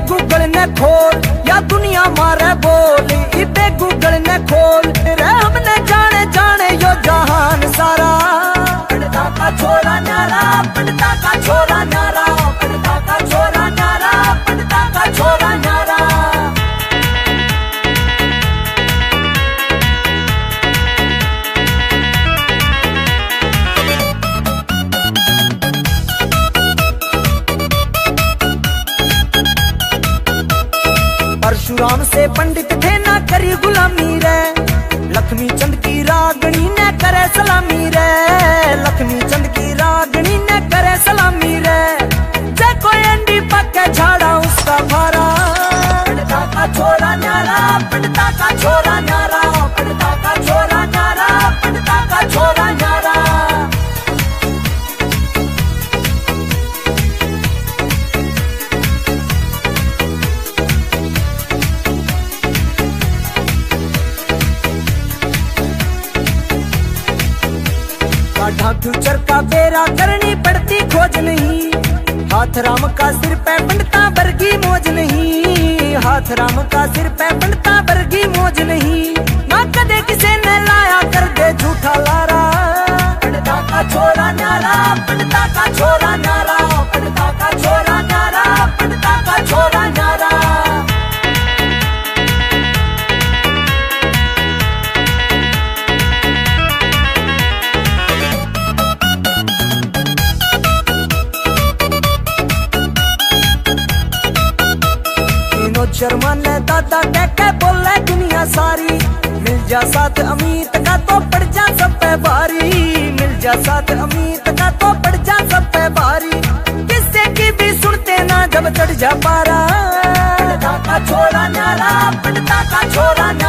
Google ने खोल या दुनिया मारे बोल, इबे गूगल ने खोल रे हमने जाने जाने यो जहान सारा। पड़ता का छोरा न्यारा, पड़ता का छोरा न्यारा, पड़ता का छोरा न्यारा, पड़ता का छोरा न्यारा। परशुराम से पंडित थे ना करी गुलामी रे, लक्ष्मी चंद की रागणी ने करे सलामी रे, लक्ष्मी चंद की रागणी ने करे सलामी रे। जे कोई अंडी पक्के झाड़ा उसका भारा। पड़ता का छोरा न्यारा, पड़ता का छोरा न्यारा, पड़ता का छोरा न्यारा, पड़ता का छोरा न्यारा। ढाकुचर का बेरा करनी पड़ती खोज नहीं, हाथ राम का सिर पे पंडता बरगी मौज नहीं, हाथ राम का सिर पे पंडता बरगी मौज नहीं। ना कदे किसे ने लाया कर दे झूठा लारा। पंडता का छोरा न्यारा, पंडता का छोरा न्यारा, पंडता का छोरा न्यारा, पंडता का छोरा न्यारा। शर्मा ने दादा कह के बोले दुनिया सारी, मिल जा साथ अमीत का तो पड़ जा सब पे भारी, मिल जा साथ अमीत का तो पड़ जा सब पे भारी। किससे की भी सुनते ना जब चढ़ जा पारा। पड़ता का छोरा न्यारा, पड़ता का छोरा न्यारा।